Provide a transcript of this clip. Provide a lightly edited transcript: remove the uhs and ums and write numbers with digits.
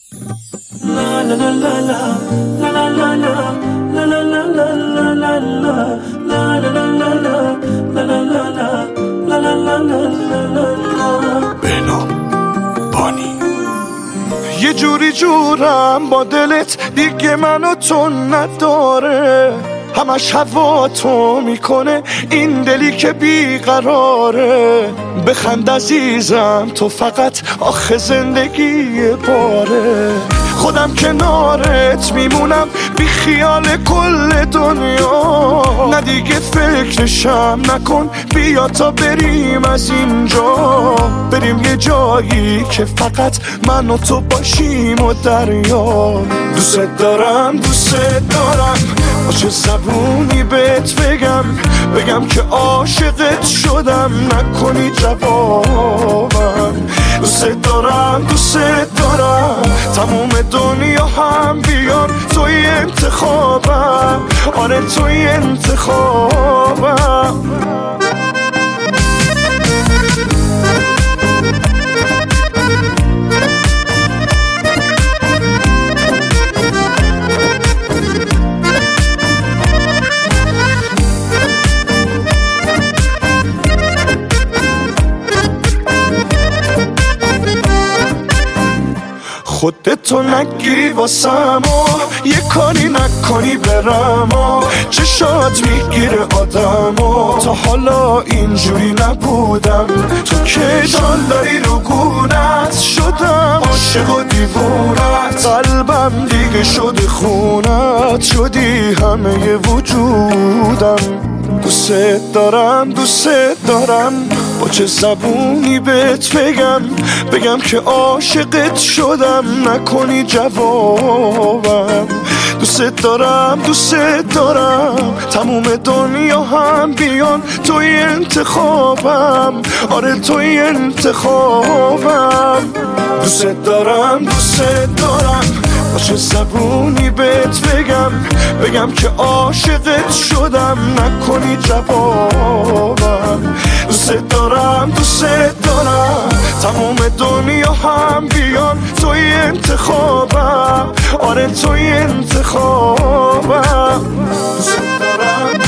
یه جوری جورم با دلت دیگه منو تو نداره، همش هوا تو میکنه این دلی که بیقراره. بخند عزیزم تو فقط آخه زندگی باره، خودم کنارت میمونم بی خیال کل دنیا. نه دیگه فکرشم نکن، بیا تا بریم از اینجا، بریم یه جایی که فقط من و تو باشیم و دریا. دوست دارم دوست دارم، با چه زبونی بهت بگم که عاشقت شدم، نکنی جوابم. دوست دارم تموم دنیا هم بیان توی انتخابم، آره توی انتخابم. خودتو نگی واسم و یه کاری نکنی برم و چشات میگیره آدم و تا حالا اینجوری نبودم. تو که جان داری رو گونت شدم، عاشق و دیوونت، قلبم دیگه شده خونت، شدی همه وجودم. دوست دارم با چه زبونی بهت بگم که عاشقت شدم، نکنی جوابم. دوست دارم تموم دنیا هم بیان توی انتخابم، آره توی انتخابم. دوست دارم با چه زبونی بهت بگم که عاشقت شدم، نکنی جوابم. دوست دارم تموم دنیا هم بیان توی انتخابم، آره توی انتخابم. دوست دارم